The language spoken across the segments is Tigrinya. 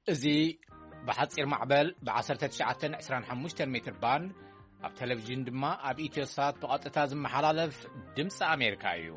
ازي بحصير معبل ب1925 متر بان اب تلفزيون دما اب ايتيوسات بقطتا زمحلالف دمص امريكا ايو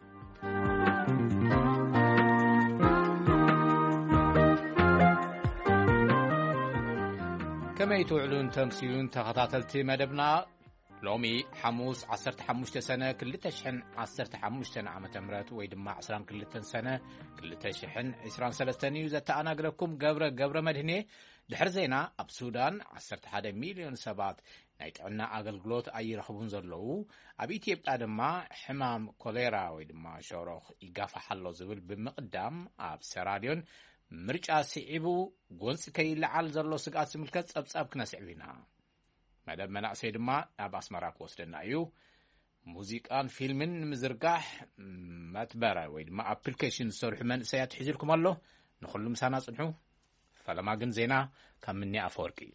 كما يتوعلون تمسيون تخطاتلتي مدبنا لومي حموس 15 سنة كلتا شحن 15 عام تمرات ويدما 20 كلتا سنة كلتا شحن 23 يوزتا أنا أقرأكم قبر مدهني دحر زينا أب سودان 11 مليون سبات نايتعنا أقلقلوت أي رخبون زرلو أبي تيب آدما حمام كوليرا ويدما شوروخ إقافة حلو زبل بمقدام أب سراديون مرجع سعيبو قونس كي لعال زرلو سقات سملكت أبساب كنا سعبينا مدام مناعسي دما أب أسمراك وصلنا أيو موزيكان فيلمن مزرقاح ماتبارا ويدما أبليكيشن صرح من سيات حزيركم الله نخلو مسانا صنحو فلما قن زينا كان مني أفوركي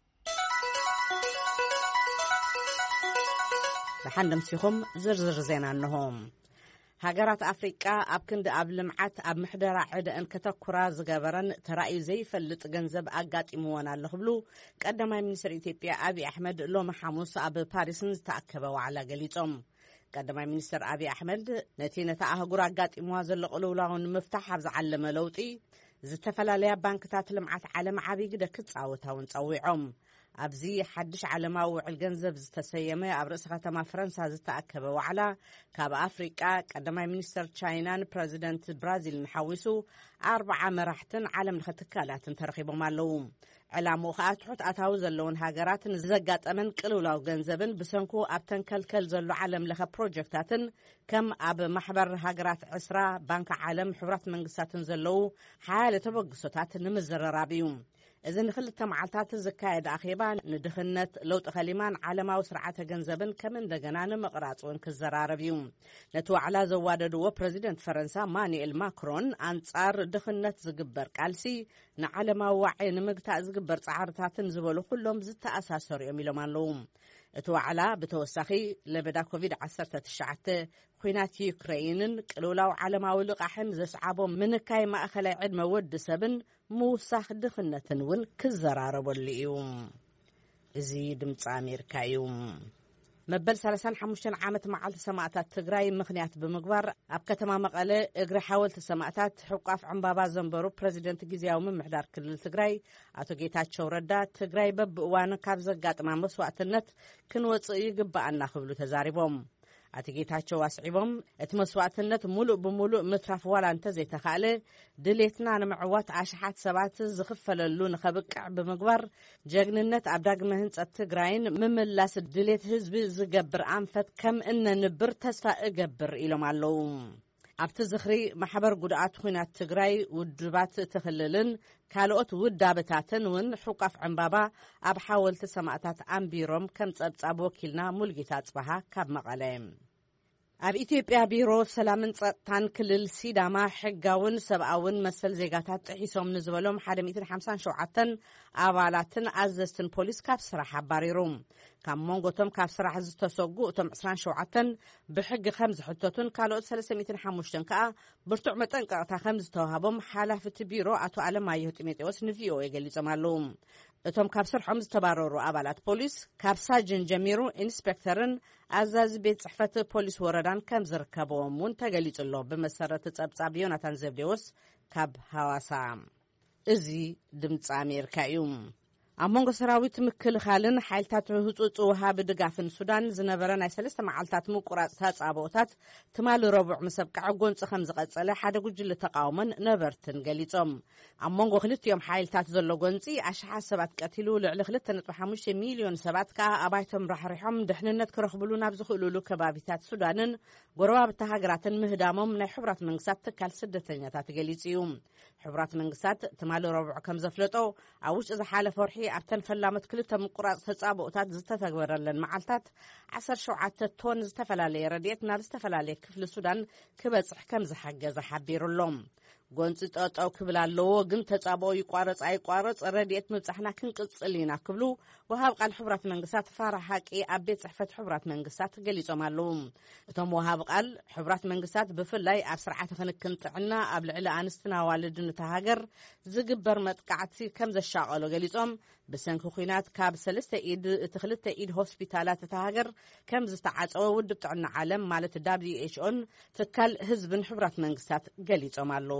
لحن مسيخم زرزر زينا أنهم هاجرات أفريقيا أبكند أبلمعت أب محدرة عدا أن كتكرا زجبرن ترأي زي فلت جنزب أجات إموانا اللخبلو قدم منسر إثيوبيا أبي أحمد لوم حموس أب باريسنز تأكبوا على جليتهم قدم منسر أبي أحمد نتيجة تأهجر أجات إمواز اللقلولاون مفتاح عز علم لوطي زتفلا ليا بانكتات لمعت علم عبي قد كتصاوتها ونصويعهم أبزي حدش على موع الجنزب زتسيمة أبرز ختم فرنسا زتأكد وعلى كاب أفريقيا قدم منستر تشاينان بريزيدنت برازيل نحوسو 4 مراحتن عالم الختكالات ترخيبوا مالهم على مخاط حط أتاوز اللون هاجرات زجات أمن كلولاو جنزبن بسنكو أبتن كل زلو عالم لها بروجكتاتن كم أب محبر هاجرات عسرة بنك عالم حبرات منقسات زلو حالة بقصتات نمزر رابيوم إذن خلت معلتات الزكايد أخيبان ندخنت لو تخليمان على وسرعة جنزبن كمن دجنان مقراط وانكزرار بيوم نتو على زوادد وبريزيدنت فرنسا مانويل ماكرون أنصار دخنت زجبر كالسي نعلم وعي نمقطع زجبر تعارتاتن زبلو كلهم زت أساسر يميلمان لهم اتو على بتوسخي لبدا كوفيد 19 خينات يوكرين قلولاو علماوي لقاحن زسعابهم من كاي ماخلي عد مود سبن موسخ دخنتن ون كزراربو ليوم ازي دمص امريكا يوم مبل 35 عامت معلت سماعتات تግራይ ምኽንያት ብምግባር ኣብ ከተማ መቐለ እግሪ ሓወልቲ ሰማዕታት ሕቋፍ ዕምባባ ዘንበሩ ፕሬዝደንት ጊዜያዊ ምምሕዳር ክልል ትግራይ ኣቶ ጌታቸው ረዳ ትግራይ በብእዋኑ ካብ ዘጋጥማ መስዋዕትነት ክንወጽእ ይግባአና ክብሉ ተዛሪቦም ኣቶ ጌታቸው ኣስዒቦም እቲ መስዋዕትነት ሙሉእ ብሙሉእ ምትራፍ ዋላ እንተ ዘይተኻለ ድሌትና ንምዕዋት ኣሽሓት ሰባት ዝኽፈለሉ ንኸብቅዕ ብምግባር ጀግንነት ኣብ ዳግመ ህንጸት ትግራይን ምምላስ ድሌት ህዝቢ ዝገብር ኣንፈት ከም እንንብር ተስፋ እገብር ኢሎም ኣለዉ ኣብቲ ዝኽሪ ማሕበር ጉድኣት ኩናት ትግራይ ውድባት ትኽልልን ካልኦት ውዳበታትን ውን ሕቋፍ ዕምባባ ኣብ ሓወልቲ ሰማዕታት ኣንቢሮም ከም ጸብጻብ ወኪልና ሙልጌታ ጽባሃ ካብ መቐለ ኣብ ኢትዮጵያ ቢሮ ሰላምን ጸጥታን ክልል ሲዳማ ሕጋውን ሰብኣውን መሰል ዜጋታት ጥሒሶም ንዝበሎም 157 ኣባላትን ኣዘዝትን ፖሊስ ካብ ስራሕ ኣባሪሮም ካብ መንጎቶም ካብ ስራሕ ዝተሰጉ እቶም 27 ብሕጊ ከም ዝሕተቱን ካልኦት 305 ከዓ ብርቱዕ መጠንቀቕታ ከም ዝተዋሃቦም ሓላፍቲ ቢሮ ኣቶ ኣለማየሁ ጢሞቴዎስ ንቪኦኤ ገሊጾም ኣለዉ እቶም ካብ ስርሖም ዝተባረሩ ኣባላት ፖሊስ ካብ ሳጅን ጀሚሩ ኢንስፔክተርን ኣዛዚ ቤት ጽሕፈት ፖሊስ ወረዳን ከም ዝርከብዎም ውን ተገሊጹሎ ብመሰረት ጸብጻብ ዮናታን ዘብዴዎስ ካብ ሐዋሳ እዚ ድምፂ ኣሜሪካ እዩ ኣብ መንጎ ሰራዊት ምክልኻልን ሓይልታት ህጹጽ ወሃቢ ድጋፍን ሱዳን ዝነበረ ናይ 3 መዓልታት ምቁራጽ ተጻብኦታት ትማል ረቡዕ መሰብቃዕ ጎንጽ ከም ዝቐጸለ ሓደ ጉጅለ ተቃውሞን ነበርትን ገሊጾም ኣብ መንጎ ክልቲኦም ሓይልታት ዘሎ ጎንጺ ኣሽሓት ሰባት ቀቲሉ ልዕሊ 2.5 ሚልዮን ሰባት ከዓ ኣባይቶም ራሕሪሖም ድሕንነት ክረኽብሉ ናብ ዝኽእሉሉ ከባቢታት ሱዳንን ጎረባብቲ ሃገራትን ምህዳሞም ናይ ሕቡራት መንግስታት ትካል ስደተኛታት ገሊጹ እዩ ሕቡራት መንግስታት ትማል ረቡዕ ከም ዘፍለጦ ኣብ ውሽጢ ዝሓለፈ ወርሒ ኣብተን ፈላመት ክልተ ምቁራጽ ተጻብኦታት ዝተተግበረለን መዓልታት 17 ቶን ዝተፈላለየ ረድኤት ናብ ዝተፈላለየ ክፍሊ ሱዳን ክበጽሕ ከም ዝሓገዘ ሓቢሩሎም ጎንጽ ጠጣው ክብል ኣለዎ ግን ተጻበው ይቋረጽ አይቋረጽ ረድኤት ምብጻሕና ክንቅጽልና ክብሉ ወሃብ ቃል ሕቡራት መንግስታት ፈራሓቂ ኣብ ቤት ጽሕፈት ሕቡራት መንግስታት ገሊጾም ኣለዉ እቶም ወሃብ ቃል ሕቡራት መንግስታት ብፍላይ ኣብ ስርዓተ ክንክን ጥዕና ኣብ ልዕሊ ኣንስትና ኣዋልድን ተሃገር ዝግበር መጥቃዕቲ ከም ዘሻቐሎ ገሊጾም ብሰንኪ ኩናት ካብ 3 ኢድ እቲ 2 ኢድ ሆስፒታላት ተሃገር ከም ዝተዓጸወ ውድብ ጥዕና ዓለም ማለት WHOን ትካል ህዝብን ሕቡራት መንግስታት ገሊጾም ኣለዉ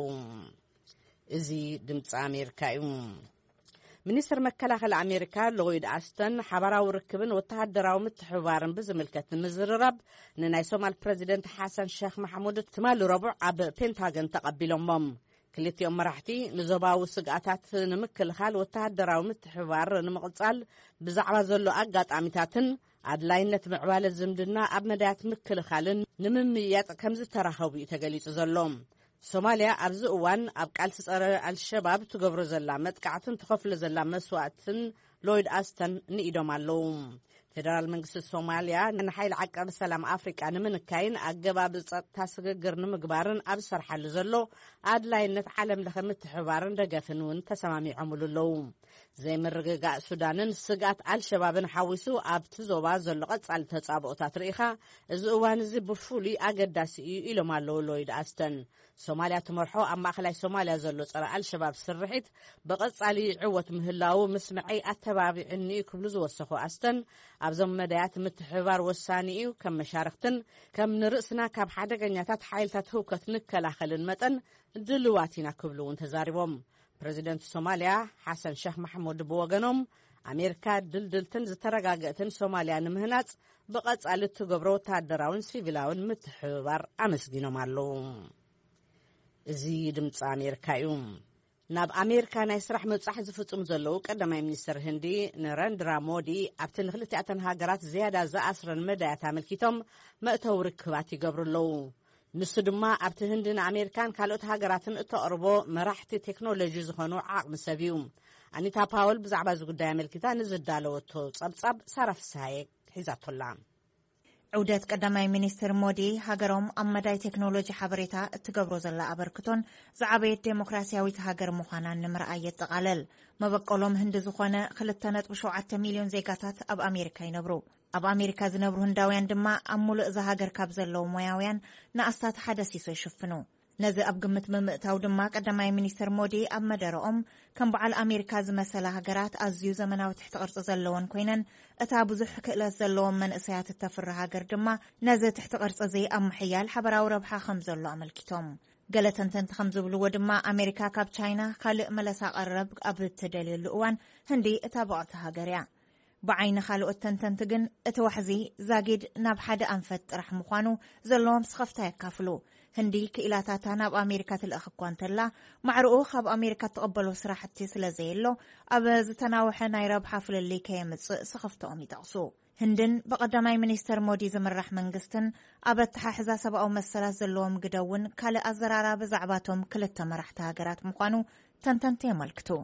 እዚ ድምፂ ኣሜሪካ እዩ ሚኒስትር መከላኸሊ ኣሜሪካ ሎይድ ኣስተን ሓበራዊ ርክብን ወተሃደራዊ ምትሕብባርን ብዝምልከት ንምዝርራብ ንናይ ሶማል ፕሬዚደንት ሓሰን ሼክ መሐሙድ ትማሊ ረቡዕ ኣብ ፔንታገን ተቐቢሎሞም ክልቲኦም መራሕቲ ንዞባዊ ስግኣታት ንምክልኻል ወተሃደራዊ ምትሕብባር ንምቕጻል ብዛዕባ ዘሎ ኣጋጣሚታትን ኣድላይነት ምዕባለ ዝምድና ኣብ መዳያት ምክልኻልን ንምምያጥ ከም ዝተራኸቡ እዩ ተገሊጹ ዘሎ ሶማልያ ኣብዚ እዋን ኣብ ቃልሲ ጸረ አልሸባብ ትገብሮ ዘላ መጥቃዕትን ትኸፍሎ ዘላ መስዋዕትን ሎይድ ኣስተን ንኢዶም ኣለዉ ፌደራል መንግስቲ ሶማልያ ንሓይሊ ዓቀብ ሰላም ኣፍሪቃ ንምንካይን ኣገባብ ጸጥታ ስግግር ንምግባርን ኣብ ሰርሓሉ ዘሎ ኣድላይነት ዓለም ለኸ ምትሕብባርን ደገፍን እውን ተሰማሚዖምሉ ኣለዉ ዘይምርግጋእ ሱዳንን ስጋት አልሸባብን ሓዊሱ ኣብቲ ዞባ ዘሎ ቀጻሊ ተጻብኦታት ርኢኻ እዚ እዋን እዚ ብፍሉይ ኣገዳሲ እዩ ኢሎም ኣለዉ ሎይድ ኣስተን ሶማልያ ትመርሖ ኣብ ማእኸላይ ሶማልያ ዘሎ ጸረ አልሸባብ ስርሒት ብቐጻሊ ዕወት ምህላው ምስምዐይ ኣተባቢዕኒ ክብሉ ዝወሰኹ ኣስተን ኣብዞም መዳያት ምትሕብባር ወሳኒ እዩ ከም መሻርክትን ከም ንርእስና ካብ ሓደገኛታት ሓይልታት ህውከት ንከላኸልን መጠን ድልዋት ኢና ክብሉ እውን ተዛሪቦም ፕሬዚደንት ሶማልያ ሓሰን ሼክ መሐሙድ ብወገኖም ኣሜሪካ ድልድልትን ዝተረጋገእትን ሶማልያ ንምህናጽ ብቐጻሊ ትገብሮ ወተሃደራውን ሲቪላውን ምትሕብባር ኣመስጊኖም ኣለዉ እዚ ድምፂ ኣሜሪካ እዩ ናብ ኣሜሪካ ናይ ስራሕ ምብጻሕ ዝፍጽሙ ዘለዉ ቀዳማይ ሚኒስትር ህንዲ ነረንድራ ሞዲ ኣብቲ ንክልቲኣተን ሃገራት ዝያዳ ዝኣስረን መዳያት ኣመልኪቶም መእተዊ ርክባት ይገብሩ ኣለዉ ንሱ ድማ ኣብቲ ህንዲ ንኣሜሪካን ካልኦት ሃገራትን እተቕርቦ መራሕቲ ቴክኖሎጂ ዝኾኑ ዓቕሚ ሰብ እዩ ኣኒታ ፓወል ብዛዕባ እዚ ጉዳይ ኣመልኪታ ንዝዳለወቶ ጸብጻብ ሳራ ፍስሓየ ሒዛቶላ عودت قدماي مينستر مودي هاجرهم أمداي تكنولوجي حبريتا تجبرو زلا أبركتون زعبية ديمقراطية هاجر مخانا نمرأية تقلل ما بقولهم هند زخانة خلتنات بشوعة مليون زيجاتات أب أمريكا ينبرو أب أمريكا زنبرو هنداويان دما أمول إذا هاجر كابزلو موياويان نأستات حدثي سيشوفنو نزي أبقمت ممتاو دما قدماي مينستر مودي أب مدرهم كم بعل أمريكا زمسلا هاجرات أزيو زمناو تحت أرض زلوان كوينن أتابو زحك إلى زلوان من إسيات التفر هاجر دما نزي تحت أرض زي أم حيال حبراو ربحا خمزلو عمل كتوم قالتن تنت خمزبلو ودما أمريكا كاب تشاينا خالق ملسا قرب قبل التدليل الأوان هندي أتابعت هاجريا بعين خالق التنتنتجن اتوحزي زاجد ناب حدا أنفت رح مخانو زلوم سخفتا يكافلو هندي كإلاتاتنا بأمريكا الأخوان تلا معروخ خاب أمريكا تقبلوا صراحة سلازيلو أبز تناوحنا يرب حفل اللي كيمت سخفتو أمي تقصو هندن بقدماي مينستر مودي زمرح منقستن أبد تححزا سبقو مسلا زلوم قدون كالي أزرارا بزعباتهم كلتا مرحتا هاجرات مخانو تنتنتي ملكتو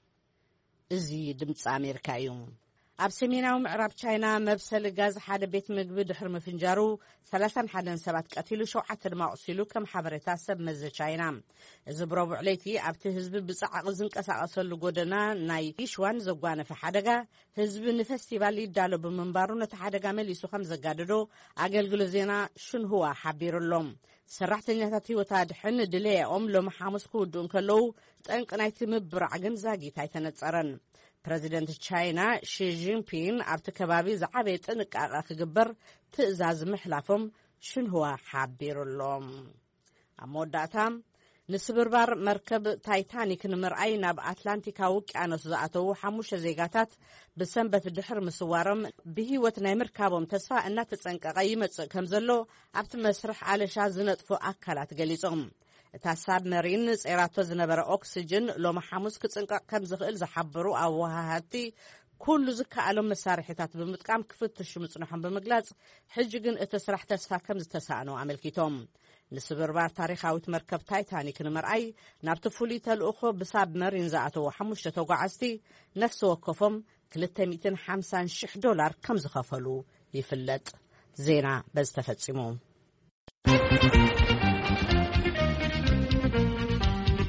إزي دمت أمريكا يوم ኣብ ሰሜናዊ ምዕራብ ቻይና መብሰል ጋዝ ሓደ ቤት ምግቢ ድሕሪ ምፍንጃሩ 31 ሰባት ቀቲሉ 7 ድማ ቆሲሉ ከም ሓበሬታ ሰብ መዘ ቻይና እዚ ብረቡዕ ለይቲ ኣብቲ ህዝቢ ብጻዕቕ ዝንቀሳቐሰሉ ጎደና ናይ ይሽዋን ዘጓነፈ ሓደጋ ህዝቢ ንፌስቲቫል ይዳሎ ብምንባሩ ነቲ ሓደጋ መሊሱ ከም ዘጋደዶ ኣገልግሎት ዜና ሽንሁዋ ሓቢሩሎም ሰራሕተኛታት ህይወት ኣድሕን ድሌኦም ሎም ሓሙስ ክውድኡ ከለዉ ጠንቂ ናይቲ ምብራዕ ግን ዛጊታ ኣይተነጸረን ፕሬዚደንት ቻይና ሺ ጂንፒንግ ኣብቲ ከባቢ ዝዓበየ ጥንቃቐ ክግበር ትእዛዝ ምሕላፎም ሽንሁዋ ሓቢሩሎም ኣብ መወዳእታ ንስብርባር መርከብ ታይታኒክ ንምርኣይ ናብ ኣትላንቲካዊ ውቅያኖስ ዝኣተዉ 5 ዜጋታት ብሰንበት ድሕሪ ምስዋሮም ብህይወት ናይ ምርካቦም ተስፋ እናተጸንቀቐ ይመጽእ ከም ዘሎ ኣብቲ መስርሕ ኣለሻ ዝነጥፉ ኣካላት ገሊጾም እታ ሳብመሪን ጼራቶ ዝነበረ ኦክሲጅን ሎም ሓሙስ ክጽንቀቕ ከም ዝኽእል ዝሓበሩ ኣወሃሃቲ ኩሉ ዝከኣሎም መሳርሒታት ብምጥቃም ክፍትሹ ምጽንሖም ብምግላጽ ሕጂ ግን እቲ ስራሕ ተስፋ ከም ዝተሳእኖ ኣመልኪቶም ንስብርባር ታሪኻዊት መርከብ ታይታኒክ ንምርኣይ ናብቲ ፍሉይ ተልእኾ ብሳብመሪን ዝኣተዉ 5 ተጓዓዝቲ ነፍሲ ወከፎም $250,000 ከም ዝኸፈሉ ይፍለጥ ዜና በዚ ተፈጺሙ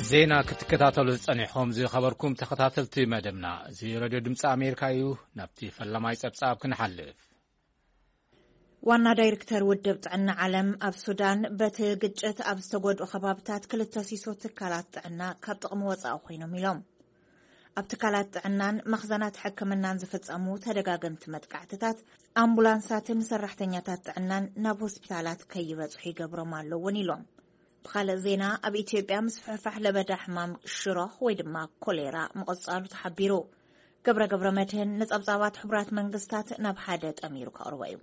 ዜና ክትከታተሉ ጸኒሖም ዝኸበርኩም ተኸታተልቲ መደብና እዚ ሬድዮ ድምፂ ኣሜሪካ እዩ ናብቲ ፈላማይ ጸብጻብ ክንሓልፍ ዋና ዳይሬክተር ውድብ ጥዕና ዓለም ኣብ ሱዳን በቲ ግጭት ኣብ ዝተጎድኡ ከባቢታት ክልተ ሲሶ ትካላት ጥዕና ካብ ጥቕሚ ወጻኢ ኮይኖም ኢሎም ኣብ ትካላት ጥዕናን መኽዘናት ሕክምናን ዝፍጸሙ ተደጋገምቲ መጥቃዕትታት ኣምቡላንሳትን ሰራሕተኛታት ጥዕናን ናብ ሆስፒታላት ከይበጽሑ ይገብሮም ኣለውን ኢሎም بخالق زينا أب إثيوبيا مسفحفح لبدا حمام الشروخ ويدما كوليرا مقصالو تحبيرو قبر متهن نتأبزاوات حبرات منقستات ناب حادث أميرو كأرويو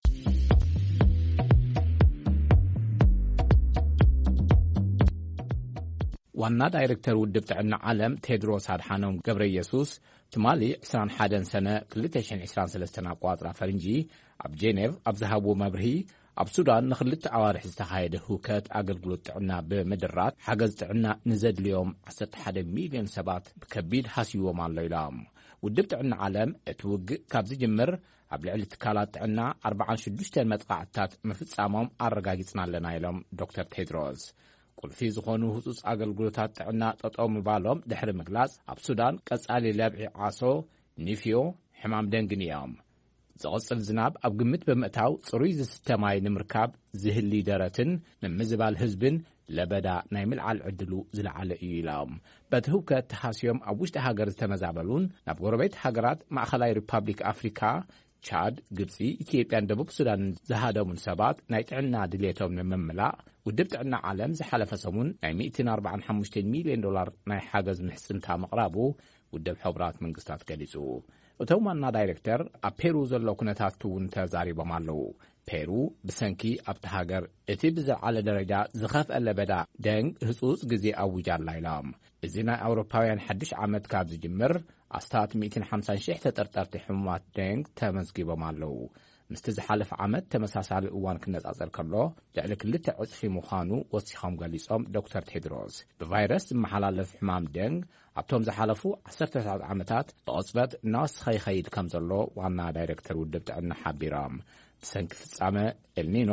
ዋና ዳይሬክተር ውድብ ጥዕና ዓለም ቴድሮስ አድሓኖም ገብረ ኢየሱስ ትማሊ 21 ሰነ 2023 ኣቋጥራ ፈረንጂ ኣብ ጄኔቭ ኣብ ዝሃብዎ መብርሂ ኣብ ሱዳን ንኽልተ ኣዋርሒ ዝተኻየደ ሁከት ኣገልግሎት ጥዕና ብምድራት ሓገዝ ጥዕና ንዘድልዮም 11 ሚልዮን ሰባት ብከቢድ ሓሲቦም ኣሎ ኢሎም ውድብ ጥዕና ዓለም እቲ ውግእ ካብ ዝጅምር ኣብ ልዕሊ ትካላት ጥዕና 46 መጥቃዕትታት ምፍጻሞም ኣረጋጊጽና ኣለና ኢሎም ዶክተር ቴድሮስ ቁልፊ ዝኾኑ ህጹጽ ኣገልግሎታት ጥዕና ጠጠው ምባሎም ድሕሪ ምግላጽ ኣብ ሱዳን ቀጻሊ ለብዒ ዓሶ ኒፍዮ ሕማም ደንግን እዮም ዝቕጽል ዝናብ ኣብ ግምት ብምእታው ጽሩይ ዝስተማይ ንምርካብ ዝህሊ ደረትን ንምዝባል ህዝብን ለበዳ ናይ ምልዓል ዕድሉ ዝለዓለ እዩ ኢሎም በቲ ህውከት ተሓስዮም ኣብ ውሽጢ ሃገር ዝተመዛበሉን ናብ ጎረቤት ሃገራት ማእኸላይ ሪፓብሊክ ኣፍሪካ ቻድ ግብፂ ኢትዮጵያን ደቡብ ሱዳንን ዝሃደሙን ሰባት ናይ ጥዕና ድሌቶም ንምምላእ ውድብ ጥዕና ዓለም ዝሓለፈ ሰሙን ናይ 145 ሚልዮን ዶላር ናይ ሓገዝ ምሕጽንታ ምቕራቡ ውድብ ሕቡራት መንግስታት ገሊጹ እቶም ዋና ዳይሬክተር ኣብ ፔሩ ዘሎ ኩነታት እውን ተዛሪቦም ኣለዉ ፔሩ ብሰንኪ ኣብቲ ሃገር እቲ ብዝለዓለ ደረጃ ዝኸፍአ ለበዳ ደንግ ህጹጽ ግዜ ኣውጃላ ኢሎም እዚ ናይ ኣውሮፓውያን ሓድሽ ዓመት ካብ ዝጅምር ኣስታት 150,000 ተጠርጠርቲ ሕሙማት ደንግ ተመዝጊቦም ኣለዉ ምስቲ ዝሓለፈ ዓመት ተመሳሳሊ እዋን ክነጻጸር ከሎ ልዕሊ 2 ዕጽፊ ምዃኑ ወሲኾም ገሊጾም ዶክተር ቴድሮስ ብቫይረስ ዝመሓላለፍ ሕማም ደንግ ኣብቶም ዝሓለፉ 19 ዓመታት ብቕጽበት እናወስኸ ይኸይድ ከም ዘሎ ዋና ዳይሬክተር ውድብ ጥዕና ሓቢሮም ብሰንኪ ፍጻመ ኤልኒኖ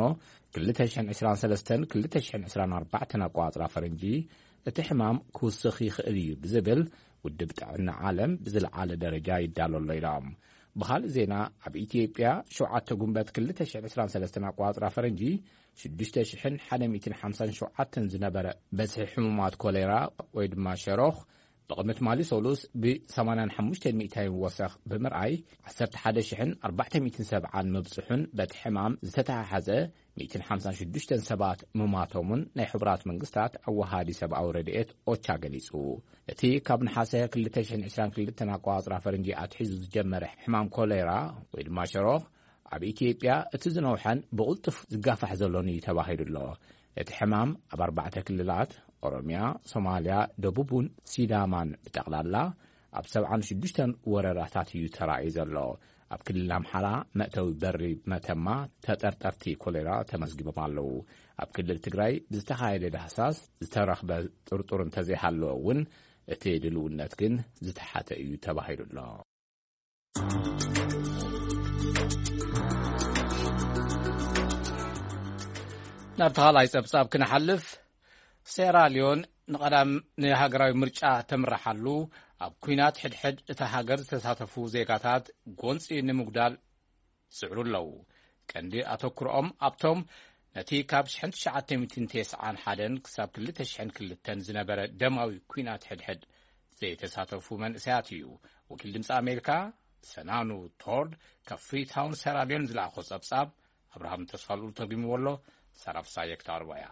2023-2024 ኣቋጽራ ፈረንጂ እቲ ሕማም ክውስኽ ይኽእል እዩ ብዝብል ውድብ ጥዕና ዓለም ብዝለዓለ ደረጃ ይዳሎ ኣሎ ኢሎም بخال زينا اب ኢትዮጵያ 7 ጉንበት 2023 ኣቋጽራ ፈረንጂ 6,157 ዝነበረ በስሒ ሕሙማት ኮሌራ ወይ ድማ ሸሮኽ ብቕምት ማሊ ሶሉስ ብ85% ወሰኽ ብምርኣይ 11,470 መብጽሑን በቲ ሕማም ዝተተሓሓዘ 156 ሰባት ምማቶምን ናይ ሕቡራት መንግስታት ኣወሃዲ ሰብኣዊ ረድኤት ኦቻ ገሊጹ እቲ ካብ ነሓሰ 2022 ኣቋጽራ ፈረንጂ ኣትሒዙ ዝጀመረ ሕማም ኮሌራ ወይ ድማ ሸሮኽ ኣብ ኢትዮጵያ እቲ ዝነውሐን ብቕልጡፍ ዝጋፋሕ ዘሎን እዩ ተባሂሉሎ እቲ ሕማም ኣብ 4 ክልላት ኦሮሚያ ሶማልያ ደቡብን ሲዳማን ብጠቕላላ ኣብ 76 ወረዳታት እዩ ተራእዩ ዘሎ ኣብ ክልል ኣምሓራ መእተዊ በሪ መተማ ተጠርጠርቲ ኮሌራ ተመዝጊቦም ኣለዉ ኣብ ክልል ትግራይ ብዝተኻየደ ዳህሳስ ዝተረኽበ ጥርጡር እንተዘይሃለወ እውን እቲ ድልውነት ግን ዝተሓተ እዩ ተባሂሉሎ ናብ ተኻልኣይ ጸብጻብ ክንሓልፍ ሴራሊዮን ንቐዳም ንሃገራዊ ምርጫ ተምራሓሉ ኣብ ኩናት ሕድሕድ እታ ሃገር ዝተሳተፉ ዜጋታት ጎንፂ ንምጉዳል ዝዕሩ ኣለዉ ቀንዲ ኣተኩሮኦም ኣብቶም ነቲ ካብ 1991 ክሳብ 2002 ዝነበረ ደማዊ ኩናት ሕድሕድ ዘይተሳተፉ መንእሰያት እዩ ወኪል ድምፂ ኣሜሪካ ሰናኑ ቶርድ ካብ ፍሪታውን ሴራሊዮን ዝለኣኾ ጸብጻብ ኣብርሃም ተስፋልኡ ተርጉምዎ ኣሎ ሰራፍሳየ ክታርባያ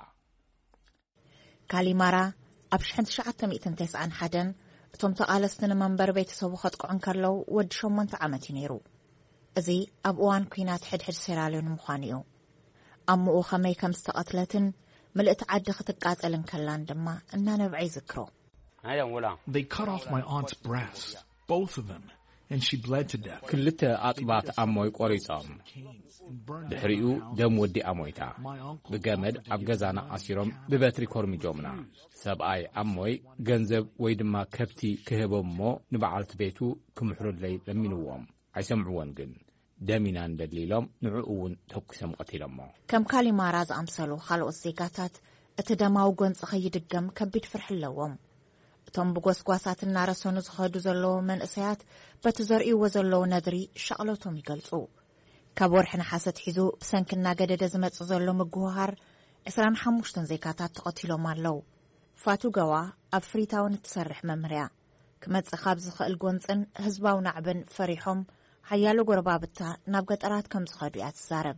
ካሊማራ ኣብ 1991 እቶም ተቓለስቲ ንመንበር ቤተሰቡ ኸጥቅዑን ከለዉ ወዲ 8 ዓመት እዩ ነይሩ እዚ ኣብ እዋን ኩናት ሕድሕድ ሴራሊዮን ምዃኑ እዩ ኣምኡ ኸመይ ከም ዝተቐትለትን ምልእቲ ዓዲ ክትቃጸልን ከላን ድማ እናነብዐ ይዝክሮ They cut off my aunt's breast, both of them, and she bled to death. ክልተ ኣጥባት ኣሞይ ቆሪጾም ድሕሪኡ ደም ወዲ ኣሞይታ ብገመድ ኣብ ገዛና ኣሲሮም ብበትሪ ኮርሚጆምና ሰብኣይ ኣሞይ ገንዘብ ወይ ድማ ከብቲ ክህቦም እሞ ንበዓልቲ ቤቱ ክምሕሩለይ ለሚንዎም ኣይሰምዕዎን ግን ደሚና እንደሊሎም ንዕኡ እውን ተኩሶም ቀቲሎሞ ከም ካሊማራ ዝኣምሰሉ ካልኦት ዜጋታት እቲ ደማዊ ጎንፂ ኸይድገም ከቢድ ፍርሒ ኣለዎም እቶም ብጎስጓሳት እናረሰኑ ዝኸዱ ዘለዉ መንእሰያት በቲ ዘርእይዎ ዘለዉ ነድሪ ሸቕለቶም ይገልጹ ካብ ወርሒ ነሓሰት ሒዙ ብሰንኪና ገደደ ዝመጽእ ዘሎ ምጉህሃር 25 ዜጋታት ተቐቲሎም ኣለዉ ፋቱ ገዋ ኣብ ፍሪታውን እትሰርሕ መምርያ ክመጽእ ካብ ዝኽእል ጎንፅን ህዝባዊ ናዕብን ፈሪሖም ሓያሎ ጎረባብታ ናብ ገጠራት ከም ዝኸዱ እያ ትዛረብ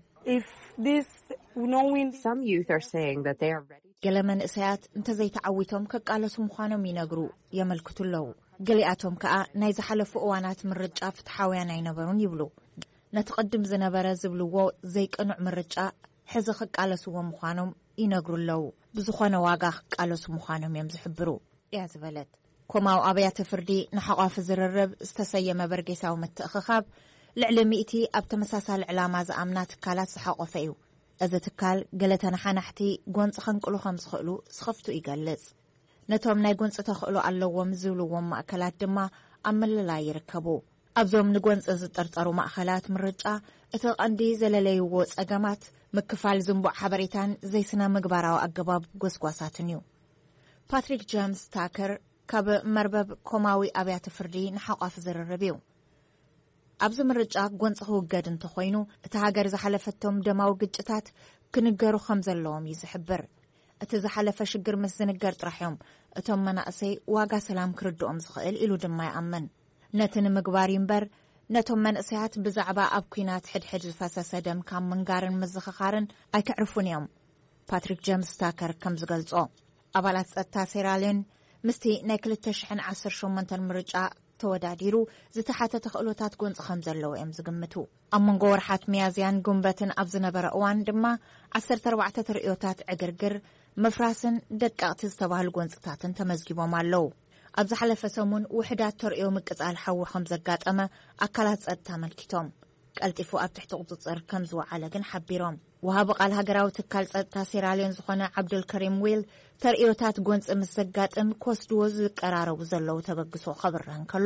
ገለ መንእሰያት እንተዘይተዓዊቶም ከቃለሱ ምዃኖም ይነግሩ የመልክቱ ኣለዉ ገሊኣቶም ከዓ ናይ ዝሓለፉ እዋናት ምርጫ ፍትሓውያን ኣይነበሩን ይብሉ ነቲ ቅድም ዝነበረ ዝብልዎ ዘይቀኑዕ ምርጫ ሕዚ ክቃለስዎ ምዃኖም ይነግሩ ኣለዉ ብዝኾነ ዋጋ ክቃለሱ ምዃኖም እዮም ዝሕብሩ እያ ዝበለት ኮማው ኣብያተ ፍርዲ ንሓቋፊ ዝርርብ ዝተሰየመ በርጌሳዊ ምትእኽኻብ ልዕሊ 100 ኣብ ተመሳሳሊ ዕላማ ዝኣምና ትካላት ዝሓቆፈ እዩ እዚ ትካል ገለ ተነሓናሕቲ ጎንፂ ከንቅሉ ከም ዝኽእሉ ስኸፍቱ ይገልጽ ነቶም ናይ ጎንፂ ተኽእሉ ኣለዎም ዝብልዎም ማእከላት ድማ ኣብ ምልላይ ይርከቡ ኣብዞም ንጎንፂ ዝጠርጠሩ ማእከላት ምርጫ እቲ ቀንዲ ዘለለይዎ ጸገማት ምክፋል ዝንቡዕ ሓበሬታን ዘይስነ ምግባራዊ ኣገባብ ጎስጓሳትን እዩ ፓትሪክ ጄምስ ታከር ካብ መርበብ ኮማዊ ኣብያተ ፍርዲ ንሓቋፍ ዝርርብ እዩ ኣብዚ ምርጫ ጎንፂ ክውገድ እንተኾይኑ እቲ ሃገር ዝሓለፈቶም ደማዊ ግጭታት ክንገሩ ከም ዘለዎም ይዝሕብር እቲ ዝሓለፈ ሽግር ምስ ዝንገር ጥራሕዮም እቶም መናእሰይ ዋጋ ሰላም ክርድኦም ዝኽእል ኢሉ ድማ ይኣምን ነቲ ንምግባር እምበር ነቶም መንእሰያት ብዛዕባ ኣብ ኩናት ሕድሕድ ዝፈሰሰ ደም ካብ ምንጋርን ምዝኽኻርን ኣይክዕርፉን እዮም ፓትሪክ ጄምስ ታከር ከም ዝገልጾ ኣባላት ጸጥታ ሴራሊዮን ምስቲ ናይ 2018 ምርጫ ተወዳዲሩ ዝተሓተ ተኽእሎታት ጎንፂ ከም ዘለዎ እዮም ዝግምቱ ኣብ መንጎ ወርሓት ሚያዝያን ጉንበትን ኣብ ዝነበረ እዋን ድማ 14 ትርኢዮታት ዕግርግር መፍራስን ደቀቕቲ ዝተባህሉ ጎንፅታትን ተመዝጊቦም ኣለዉ ኣብ ዝሓለፈ ሰሙን ውሕዳት ተርእዮ ምቅጻል ሓዊ ከም ዘጋጠመ ኣካላት ጸጥታ መልኪቶም ቀልጢፉ ኣብ ትሕቲ ቁፅፅር ከም ዝወዓለ ግን ሓቢሮም ወሃቢ ቃል ሃገራዊ ትካል ጸጥታ ሴራሊዮን ዝኾነ ዓብዱልከሪም ዊል ተርእዮታት ጎንፂ ምስ ዘጋጥም ኮስድዎ ዝቀራረቡ ዘለዉ ተበግሶ ኸብረን ከሎ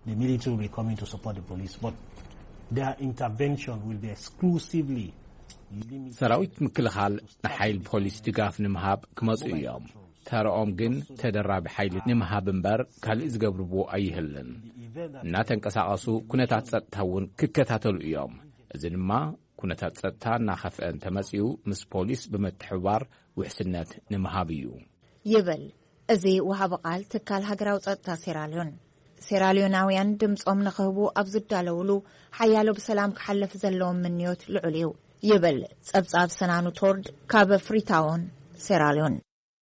ሰራዊት ምክልኻል ንሓይል ፖሊስ ድጋፍ ንምሃብ ክመፁ እዮም ተረኦም ግን ተደራቢ ሓይሊ ንምሃብ እምበር ካልእ ዝገብርዎ ኣይህልን እናተንቀሳቐሱ ኩነታት ጸጥታ እውን ክከታተሉ እዮም እዚ ድማ ኩነታት ጸጥታ እናኸፍአን ተመጺኡ ምስ ፖሊስ ብምትሕብባር ውሕስነት ንምሃብ እዩ ይብል እዚ ወሃቢ ቃል ትካል ሃገራዊ ጸጥታ ሴራሊዮን ሴራሊዮናውያን ድምፆም ንኽህቡ ኣብ ዝዳለውሉ ሓያሎ ብሰላም ክሓልፍ ዘለዎም ምንዮት ልዑል እዩ ይብል ጸብጻብ ሰናኑ ቶርድ ካብ ፍሪታውን ሴራሊዮን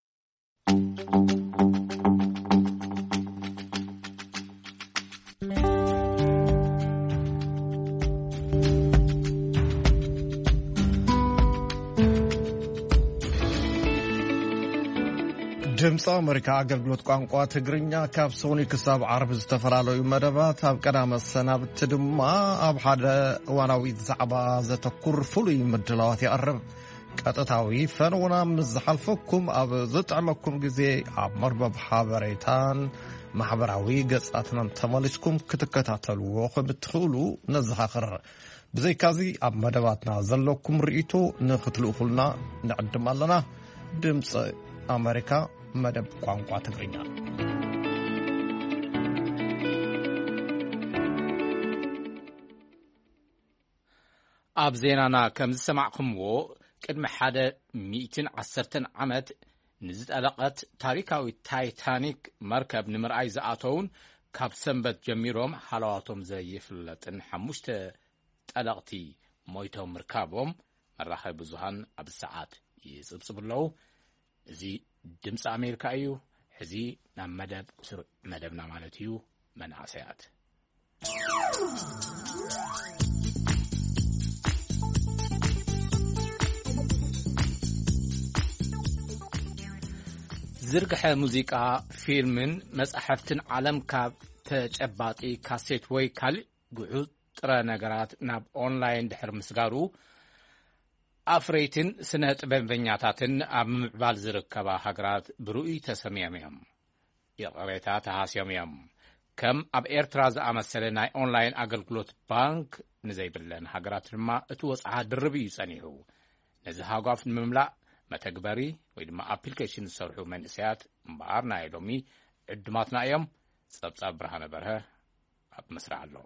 ድምፂ ኣሜሪካ ኣገልግሎት ቋንቋ ትግርኛ ካብ ሶኒ ክሳብ ዓርቢ ዝተፈላለዩ መደባት ኣብ ቀዳመ ሰናብቲ ድማ ኣብ ሓደ እዋናዊ ዛዕባ ዘተኩር ፍሉይ ምድላዋት ይቐርብ ቀጥታዊ ፈንውና ምስ ዝሓልፈኩም ኣብ ዝጥዕመኩም ግዜ ኣብ መርበብ ሓበሬታን ማሕበራዊ ገጻትናን ተመሊስኩም ክትከታተልዎ ከም እትኽእሉ ነዘኻኽር ብዘይካዚ ኣብ መደባትና ዘለኩም ርእይቶ ንኽትልእኹልና ንዕድም ኣለና ድምፂ ኣሜሪካ መደብ ቋንቋ ትግርኛ ኣብ ዜናና ከም ዝሰማዕኹምዎ ቅድሚ 110 ዓመት ንዝጠለቐት ታሪካዊት ታይታኒክ መርከብ ንምርኣይ ዝኣተውን ካብ ሰንበት ጀሚሮም ሓለዋቶም ዘይፍለጥን 5 ጠለቕቲ ሞይቶም ምርካቦም መራኸቢ ብዙሃን ኣብ ሰዓት ይጽብጽብለው እዚ ድምፂ ኣሜሪካ እዩ ሕዚ ናብ መደብና ማለት እዩ መናእሰያት ዝርግሐ ሙዚቃ ፊልምን መጽሕፍትን ዓለም ካብ ተጨባጢ ካሴት ወይ ካልእ ጉዑዝ ጥረ ነገራት ናብ ኦንላይን ድሕር ምስጋሩ ኣፍሬትን ስነ ጥበበኛታትን ኣብ ምዕባል ዝርከባ ሃገራት ብሩእይ ተሰሚዮም እዮም የቕሬታ ተሃስዮም እዮም ከም ኣብ ኤርትራ ዝኣመሰለ ናይ ኦንላይን ኣገልግሎት ባንክ ንዘይብለን ሃገራት ድማ እቲ ወፅዓ ድርብ እዩ ጸኒሑ ነዚ ሃጓፍ ንምምላእ መተግበሪ ወይ ድማ ኣፕሊኬሽን ዝሰርሑ መንእሰያት እምበኣር ናይ ሎሚ ዕድማትና እዮም ጸብጻብ ብርሃነ በርሀ ኣብ መስራዕ ኣሎ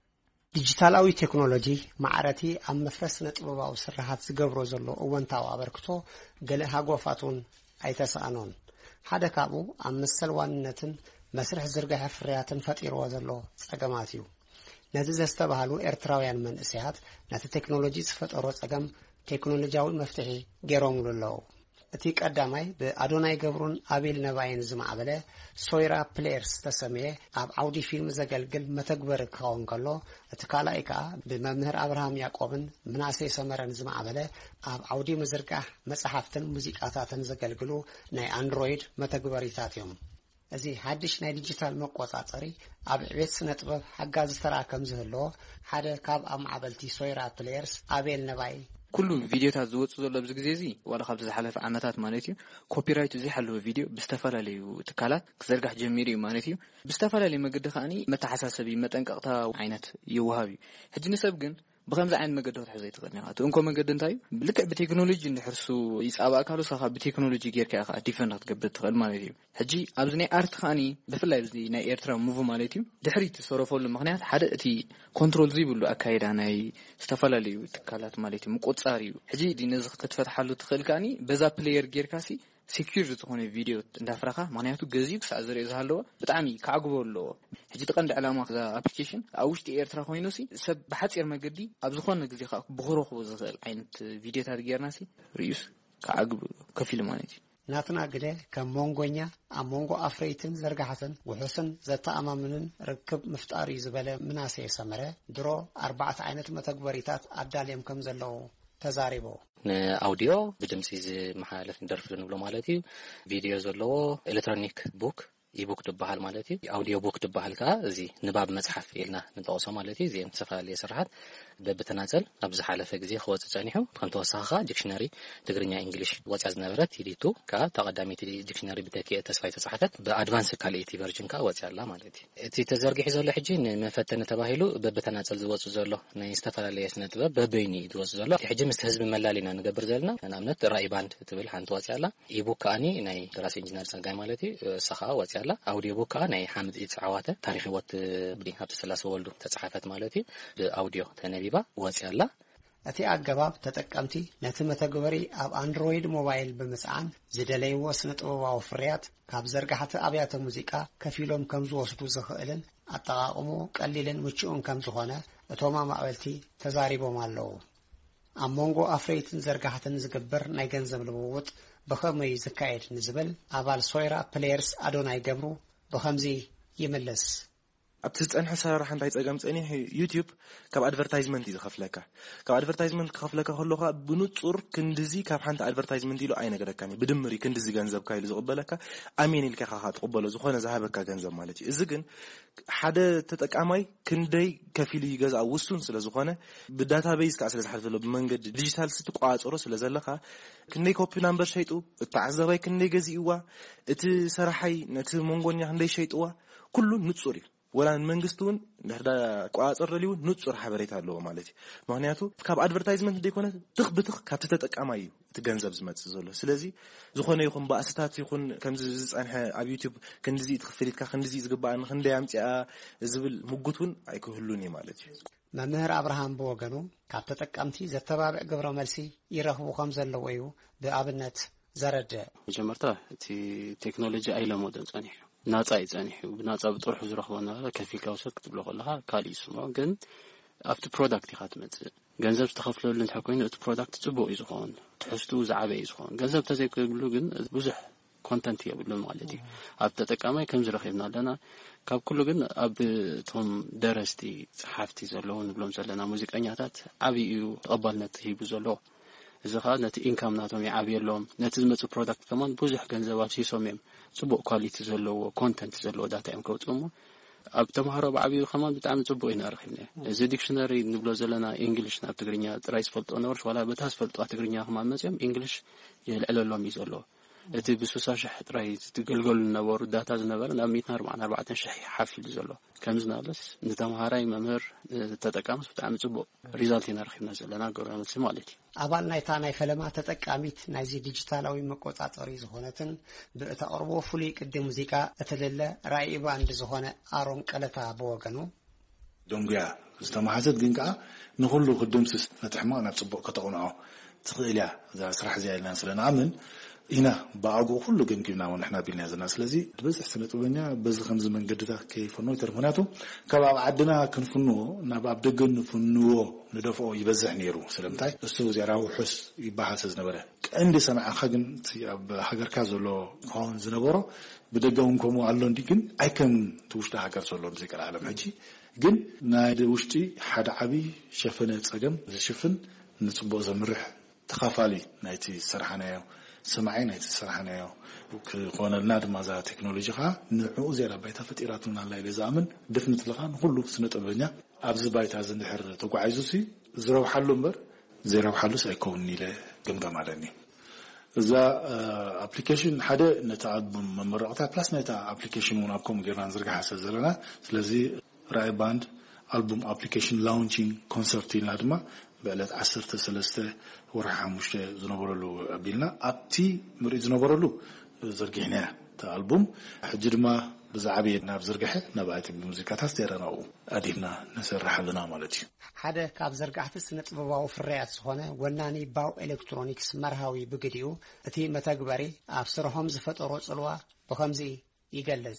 ዲጂታላዊ ቴክኖሎጂ ማዕረቲ ኣብ መፍረስ ነጥበባዊ ስራሓት ዝገብሮ ዘሎ እወንታዊ አበርክቶ ገለ ሃጎፋቱን ኣይተሰኣኖን ሓደ ካብኡ ኣብ መሰል ዋንነትን መስርሕ ዝርግሐ ፍርያትን ፈጢርዎ ዘሎ ጸገማት እዩ ነዚ ዘስተባሃሉ ኤርትራውያን መንእሰያት ነቲ ቴክኖሎጂ ዝፈጠሮ ጸገም ቴክኖሎጂያዊ መፍትሒ ገይሮምሉ ኣለዉ እቲ ቀዳማይ ብኣዶናይ ገብሩን ኣቤል ነባይን ዝማዕበለ ሶይራ ፕሌየርስ ተሰሚየ ኣብ ዓውዲ ፊልም ዘገልግል መተግበሪ ክኸውን ከሎ እቲ ካልኣይ ከዓ ብመምህር አብርሃም ያዕቆብን ምናሴ ሰመረን ዝማዕበለ ኣብ ዓውዲ ምዝርጋሕ መጽሓፍትን ሙዚቃታትን ዘገልግሉ ናይ ኣንድሮይድ መተግበሪታት እዮም እዚ ሓድሽ ናይ ዲጂታል መቆጻጸሪ ኣብ ዕቤት ስነ-ጥበብ ሓጋዝ ዝተራከም ዝህልዎ ሓደ ካብ ኣብ ማዕበልቲ ሶይራ ፕሌየርስ ኣቤል ነባይ ኩሉ ቪዲዮታት ዝወጹ ዘሎ ኣብዚ ግዜ እዚ ዋላ ካብቲ ዝሓለፈ ዓመታት ማለት እዩ ኮፒራይት ዘይሓለወ ቪድዮ ብዝተፈላለዩ ትካላት ክዘርጋሕ ጀሚሩ እዩ ማለት እዩ ብዝተፈላለዩ መገዲ ከኣኒ መተሓሳሰቢ መጠንቀቕታ ዓይነት ይወሃብ እዩ ሕጂ ንሰብ ግን ብከምዚ ዓይነት መገዲ ክትሕዞ ይትኽእል ኢኻ እንኮ መገዲ እንታይ ልክዕ ብቴክኖሎጂ እንድሕርሱ ይጻባእካሉ ሰኻ ብቴክኖሎጂ ጌርካ ኢኻ ዲፈንድ ክትገብር ትኽእል ማለት እዩ ሕጂ ኣብዚ ናይ ኣርት ከኣኒ ብፍላይ ኣብዚ ናይ ኤርትራ ሙቭ ማለት እዩ ድሕሪት ዝሰረፈሉ ምክንያት ሓደ እቲ ኮንትሮል ዘይብሉ ኣካይዳ ናይ ዝተፈላለዩ ትካላት ማለት እዩ ምቁጻር እዩ ሕጂ ነዚ ክትፈትሓሉ ትኽእል ከኣኒ በዛ ፕሌየር ጌርካሲ secure ዝኾነ ቪድዮ እንዳፍራኻ ምክንያቱ ገዚኡ ክሳዕ ዝርኦ ዝሃለዎ ብጣዕሚ ካዕግቦ ኣለዎ ሕጂ ተቐንዲ ዕላማ ከዛ ኣፕሊኬሽን ኣብ ውሽጢ ኤርትራ ኮይኑሲ ሰብ ብሓፂር መገዲ ኣብ ዝኾነ ግዜ ከዓ ብኽረኽቦ ዝኽእል ዓይነት ቪድዮታት ጌርናሲ ሪዩስ ካዕግብ ከፊል ማለት እዩ ናትና ግደ ከም ሞንጎኛ ኣብ ሞንጎ ኣፍሬትን ዘርጋሓትን ውሑስን ዘተኣማምንን ርክብ ምፍጣር እዩ ዝበለ ምናሴ ሰመረ ድሮ 4 ዓይነት መተግበሪታት ኣዳልዮም ከም ዘለዉ ተዛሪቦ ንኣውዲዮ ብድምፂ ዝመሓላለፍ እንደርፍ ንብሎ ማለት እዩ ቪድዮ ዘለዎ ኤሌክትሮኒክ ቡክ ኢቡክ ትበሃል ማለት እዩ ኣውዲዮ ቡክ ትበሃል ከዓ እዚ ንባብ መጽሓፍ ኢልና ንጠቕሶ ማለት እዩ እዚአን ዝተፈላለዩ ስራሓት በብተናፀል ኣብ ዝሓለፈ ግዜ ክወፅእ ጸኒሑ ከም ተወሳኺ ዲክሽነሪ ትግርኛ እንግሊሽ ወፅያ ዝነበረት ኢዲቱ ከዓ ተቐዳሚት ዲክሽነሪ ብተኪእ ተስፋይ ተጻሕፈት ብኣድቫንስ ካልእቲ ቨርዥን ከዓ ወፅያ ኣላ ማለት እዩ እቲ ተዘርጊሑ ዘሎ ሕጂ ንመፈተኒ ተባሂሉ በብተናፀል ዝወፅእ ዘሎ ናይ ዝተፈላለዩ ስነ ጥበብ በበይኒ ዝወፅእ ዘሎ ሕጂ ምስ ህዝቢ መላሊና ንገብር ዘለና ንኣብነት ራእይ ባንድ ትብል ሓንቲ ወፅያ ኣላ ኢቡክ ከኣኒ ናይ ደራሲ ኢንጂነር ጸጋይ ማለት እዩ ሰኻ ወፅያ ኣላ ኣውዲዮ ቡክ ከዓ ናይ ሓመድ ኢጽዓዋተ ታሪኽ ህይወት ብሃብተ ሰላሰ ወልዱ ተጻሕፈት ማለት እዩ ብኣውዲዮ ተነቢባ ወፅያ ኣላ እቲ ኣገባብ ተጠቀምቲ ነቲ መተግበሪ ኣብ ኣንድሮይድ ሞባይል ብምጽዓን ዝደለይዎ ስነ-ጥበባዊ ፍርያት ካብ ዘርጋሕቲ ኣብያተ ሙዚቃ ከፊሎም ከም ዝወስዱ ዝኽእልን ኣጠቓቕሙ ቀሊልን ምቹእን ከም ዝኾነ እቶም ማዕበልቲ ተዛሪቦም ኣለዉ ኣብ ሞንጎ ኣፍሬትን ዘርጋሕትን ዝግበር ናይ ገንዘብ ልውውጥ ብኸመይ ዝካየድ ንዝብል ኣባል ሶይራ ፕሌየርስ ኣዶናይ ገብሩ ብኸምዚ ይመለስ ኣብቲ ዝጸንሐ ሰራራሕ እንታይ ጸገም ጸኒሕ ዩቲዩብ ካብ ኣድቨርታይዝመንት እዩ ዝኸፍለካ ካብ ኣድቨርታይዝመንት ክኸፍለካ ከሎኻ ብንጹር ክንድዚ ካብ ሓንቲ ኣድቨርታይዝመንት ኢሉ ኣይነገረካኒ ብድምሪ ክንድዚ ገንዘብ ካይሉ ዝቕበለካ ኣሜን ኢልካ ኻ ትቕበሎ ዝኾነ ዝሃበካ ገንዘብ ማለት እዩ እዚ ግን ሓደ ተጠቃማይ ክንደይ ከፊሉ ይገዝኣ ውሱን ስለ ዝኾነ ብዳታቤዝ ከዓ ስለ ዝሓልፈሎ ብመንገዲ ዲጂታል ስትቋዓጽሮ ስለ ዘለኻ ክንደይ ኮፒ ናምበር ሸይጡ እተዓዘባይ ክንደይ ገዚእዋ እቲ ሰራሓይ ነቲ ሞንጎኛ ክንደይ ሸይጥዋ ኩሉ ንጹር እዩ ወላ መንግስቲ እውን ድሕዳ ቋጽር ደልዩ ንጹር ሓበሬታ ኣለዎ ማለት እዩ ምክንያቱ ካብ ኣድቨርታይዝመንት ደይኮነ ትኽ ብትኽ ካብቲ ተጠቃማይ እዩ እቲ ገንዘብ ዝመጽእ ዘሎ ስለዚ ዝኾነ ይኹን ባእስታት ይኹን ከምዚ ዝጸንሐ ኣብ ዩቲዩብ ክንድዚ ትኽፍሊትካ ክንድዚ ዝግባእን ክንደይ ኣምጽኣ ዝብል ሙጉት እውን ኣይክህሉን እዩ ማለት እዩ መምህር አብርሃም ብወገኑ ካብ ተጠቀምቲ ዘተባብዕ ግብረ መልሲ ይረኽቡ ከም ዘለዎ እዩ ብኣብነት ዘረድእ መጀመርታ እቲ ቴክኖሎጂ ኣይለመደን ጸኒሑ ናጻ ይጸኒሑ ብናጻ ብጥርሑ ዝረኽቦ ነበረ ከፊልካ ውሰድ ክትብሎ ከለኻ ካልእ ይስምዖ ግን ኣብቲ ፕሮዳክት ኢኻ ትመጽእ ገንዘብ ዝተኸፍለሉ እንተ ኮይኑ እቲ ፕሮዳክት ጽቡቕ እዩ ዝኸውን ትሕዝቱ ዝዓበየ እዩ ዝኸውን ገንዘብ ተዘይክብሉ ግን ብዙሕ ኮንተንት የብሉን ማለት እዩ ኣብ ተጠቃማይ ከም ዝረኺብና ኣለና ካብ ኩሉ ግን ኣብ እቶም ደረስቲ ጸሓፍቲ ዘለዉ ንብሎም ዘለና ሙዚቀኛታት ዓብዪ እዩ ተቐባልነት ሂቡ ዘሎ እዚ ከዓ ነቲ ኢንካም ናቶም ይዓብየሎም ነቲ ዝመጽእ ፕሮዳክት ከማን ብዙሕ ገንዘብ ኣብሲሶም እዮም ጽቡቕ ኳሊቲ ዘለዎ ኮንተንት ዘለዎ ዳታ እዮም ከውፅኡ እሞ ኣብ ተምሃሮ ብዓብዪ ከማን ብጣዕሚ ጽቡቕ ኢና ረኺብና እዚ ዲክሽነሪ ንብሎ ዘለና እንግሊሽ ናብ ትግርኛ ጥራይ ዝፈልጦ ነበርሽ ዋላ በታ ዝፈልጦ ትግርኛ ከማን መፅኦም እንግሊሽ የልዕለሎም እዩ ዘሎ እቲ ብ60,000 ጥራይ ትገልገሉ ነበሩ ዳታ ዝነበረ ናብ 144,000 ሓፊሉ ዘሎ ከምዝናለስ ንተማሃራይ መምህር ተጠቃሚ ብጣዕሚ ጽቡቕ ሪዛልት ኢና ረኺብና ዘለና ገራመት ማለት እዩ አባል ናይታ ናይ ፈለማ ተጠቃሚት ናይዚ ዲጂታላዊ መቆጣጠሪ ዝኾነትን ብእተቕርቦ ፍሉይ ቅዲ ሙዚቃ እተደለ ራእይ ባንድ ዝኾነ አሮን ቀለታ በወገኑ ዶንግያ ዝተማሃዘት ግን ከዓ ንኹሉ ክድምስስ ነትሕማ ናብ ጽቡቕ ከተቕንዖ ትኽእል እያ እዛ ስራሕ እዚኣ ኢልና ስለንኣምን ኢና ብኣግኡ ኩሉ ገምጊምና እውን ንሕና ቢልና ዘለና ስለዚ ብዝሕ ስነ ጥበበኛ በዚ ከምዚ መንገድታት ከይፈኖ ይተር ምክንያቱ ካብ ኣብ ዓድና ክንፍንዎ ናብ ኣብ ደገ ንፍንዎ ንደፍኦ ይበዝሕ ነይሩ ስለምንታይ እሱ ዜራዊ ውሑስ ይበሃል ዝነበረ ቀንዲ ሰማዕኻ ግን ኣብ ሃገርካ ዘሎ ክኸውን ዝነበሮ ብደገ እውን ከምኡ ኣሎ እንዲ ግን ኣይከም ትውሽጢ ሃገር ዘሎ ሙዚቃ ዓለም ሕጂ ግን ናይ ውሽጢ ሓደ ዓብይ ሸፈነ ፀገም ዝሽፍን ንጽቡቕ ዘምርሕ ተኻፋሊ ናይቲ ስራሕናዮ ሰማዓይ ናይቲ ስራሕናዮ ክኾነልና ድማ ዛ ቴክኖሎጂ ኻ ንዕኡ ዜራ ባይታ ፈጢራቱና ላይ ለዛምን ድፍነት ለኻ ንኩሉ ስነ ጥበበኛ ኣብዚ ባይታ ዝንድሕር ተጓዓይዙ ሲ ዝረብሓሉ እምበር ዘይረብሓሉስ ኣይከውን ኢለ ገምገም ኣለኒ እዛ አፕሊኬሽን ሓደ ነታ ኣልበም መመረቕታ ፕላስ ነታ አፕሊኬሽን እውን ኣብ ከምኡ ጌርና ንዝርግሓ ሰብ ዘለና ስለዚ ራይ ባንድ አልበም አፕሊኬሽን ላውንቺንግ ኮንሰርት ኢልና ድማ በዕለት 13 ወርሒ 5 ዝነበረሉ ኣቢልና ኣብቲ ምርኢት ዝነበረሉ ዘርጊሕና ታ አልበም ሕጂ ድማ ብዛዕባ ናብ ዝርግሐ ናብ ኣይቲ ሙዚቃታት ዘረናው ኣዲና ነሰርሕ ኣለና ማለት እዩ ሓደ ካብ ዘርጋሕቲ ስነ ጥበባዊ ፍርያት ዝኾነ ወናኒ ባው ኤሌክትሮኒክስ መርሃዊ ብግዲኡ እቲ መተግበሪ ኣብ ስርሖም ዝፈጠሮ ጽልዋ ብከምዚ ይገልጽ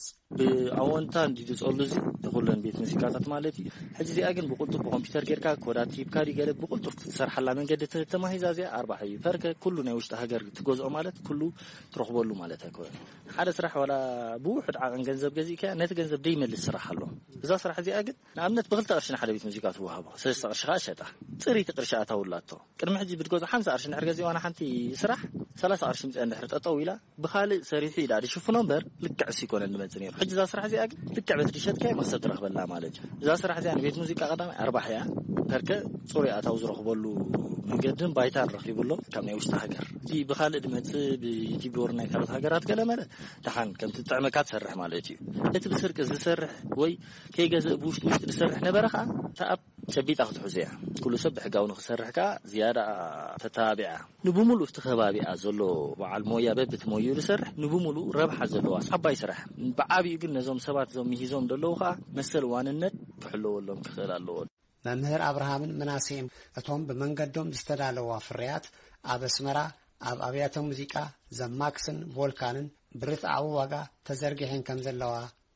ብኣወንታ እንዲጽሉ እዚ ተኹለን ቤት ሙዚቃታት ማለት እዩ ሕጂ እዚኣ ግን ብቁልጡፍ ብኮምፒውተር ጌርካ ኮዳት ይብካሪ ገለ ብቁልጡፍ ትሰርሓላ መንገዲ ተማሂዛ እዚኣ 4 እዩ ፈርቀ ኩሉ ናይ ውሽጢ ሃገር ትገዝኦ ማለት ኩሉ ትረኽበሉ ማለት ኣይኮነ ሓደ ስራሕ ወላ ብውሕድ ዓቐን ገንዘብ ገዚእካ ነቲ ገንዘብ ደይመልስ ስራሕ ኣሎ እዛ ስራሕ እዚኣ ግን ንኣብነት ብኽልተ ቅርሺ ሓደ ቤት ሙዚቃ ትወሃቦ 3 ቅርሺ ሸጣ ፅሪት ቅርሺ ኣታውላቶ ቅድሚ ሕጂ ብትገዝኦ 50 ቅርሺ ንሕር ገዚእዋና ሓንቲ ስራሕ 30 ቅርሺ ምፅአን ድሕር ጠጠው ኢላ ብኻልእ ሰሪሑ ኢላ ድሽፍኖ እምበር ልክዕ ሲኮነ ንመጽ ነይሩ ሕጂ እዛ ስራሕ እዚኣ ግን ልክዕ በቲ ድሸጥካ መክሰብ ትረኽበላ ማለት እዩ እዛ ስራሕ እዚኣ ቤት ሙዚቃ ቀዳማይ 40 እያ ፈርቀ ፅሩይ ኣታው ዝረኽበሉ መንገድን ባይታ ረኺብሎ ካብ ናይ ውሽጢ ሃገር እቲ ብኻልእ ድመጽ ብዩቲዩብ ወር ናይ ካልኦት ሃገራት ገለ ማለት ተሓን ከምቲ ጥዕመካ ትሰርሕ ማለት እዩ እቲ ብስርቂ ዝሰርሕ ወይ ከይገዝእ ብውሽጢ ዝሰርሕ ነበረኻ ተኣብ ጨቢጣ ክትሕዙ እያ ኩሉ ሰብ ብሕጋው ንክሰርሕካ ዝያዳ ተታቢዓ ንብሙሉእ እቲ ከባቢኣ ዘሎ በዓል ሞያ በብት ሞዩ ዝሰርሕ ንብሙሉእ ረብሓ ዘለዋ ዓባይ ስራሕ ብዓቢኡ ግን ነዞም ሰባት ዞም ይሂዞም ደለው ከዓ መሰል ዋንነት ክሕልወሎም ክኽእል ኣለዎ መምህር አብርሃምን መናሴም እቶም በመንገዶም ዝተዳለዋ ፍርያት ኣብ አስመራ ኣብ አብያተ ሙዚቃ ዘማክስን ቮልካንን ብርትዓው ዋጋ ተዘርጊሕን ከም ዘለዋ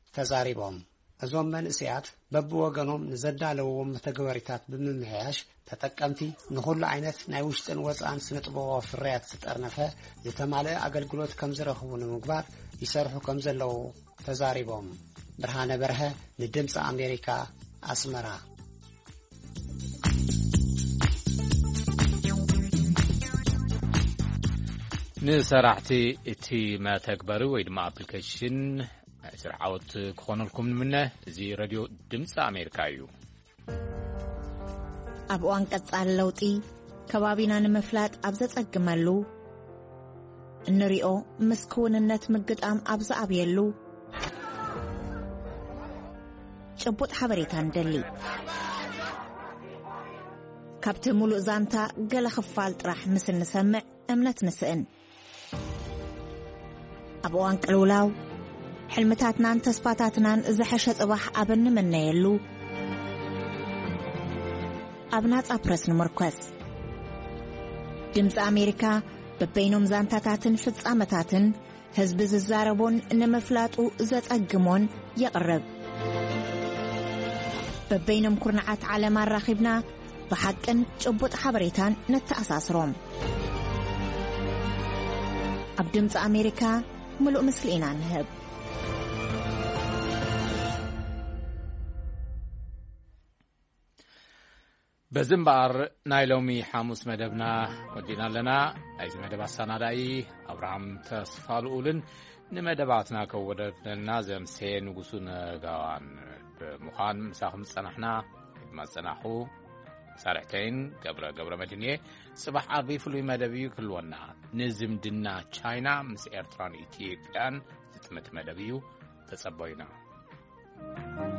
ተዛሪቦም እዞም መንእስያት በብወገኖም ንዘዳለውዎም መተግበሪታት ብምምሕያሽ ተጠቀምቲ ንኹሉ ዓይነት ናይ ውሽጥን ወፃእን ስነ ጥበባዊ ፍርያት ዝጠርነፈ ዝተማልአ አገልግሎት ከም ዝረኽቡ ንምግባር ይሰርሑ ከም ዘለው ተዛሪቦም ብርሃነ በርሀ ንድምፂ አሜሪካ አስመራ ንሰራሕቲ እቲ መተግበሪ ወይ ድማ አፕሊኬሽን ስርዓት ክኾነልኩም ንምነ እዚ ሬድዮ ድምፂ አሜሪካ እዩ ኣብ እዋን ቀጻሊ ለውጢ ከባቢና ንምፍላጥ ኣብ ዘጸግመሉ እንሪኦ ምስክውንነት ምግጣም ኣብ ዝኣብየሉ ጭቡጥ ሓበሬታ እንደሊ ካብቲ ሙሉእ ዛንታ ገለ ክፋል ጥራሕ ምስል ንሰምዕ እምነት ንስእን ኣብ እዋን ቅልውላው ሕልምታትናን ተስፋታትናን ዝሐሸ ጽባሕ ኣብ እንመነየሉ ኣብ ናጻ ፕረስ ንምርኮስ ድምፂ አሜሪካ በበይኖም ዛንታታትን ፍጻመታትን ህዝቢ ዝዛረቦን ንምፍላጡ ዘጸግሞን የቕርብ በበይኖም ኩርናዓት ዓለም ኣራኺብና ብሓቅን ጭቡጥ ሓበሬታን ነተኣሳስሮም ኣብ ድምፂ አሜሪካ ምሉእ ምስሊ ኢና ንህብ በዝምባር ናይ ሎሚ ሐሙስ መደብና ወዲና ኣለና ናይዚ መደብ ኣሰናዳኢ አብርሃም ተስፋልኡልን ንመደባትና ከወደደና ዘምሴ ንጉሱ ነጋዋን ብምዃን ምሳኹም ፀናሕና ድማ ፀናሑ ሳርሕተይን ገብረ መድንየ ጽባሕ ዓርቢ ፍሉይ መደብዩ ክልወና ንዝምድና ቻይና ምስ ኤርትራን ኢትዮጵያን ዝጥምት መደብዩ ተጸበዩና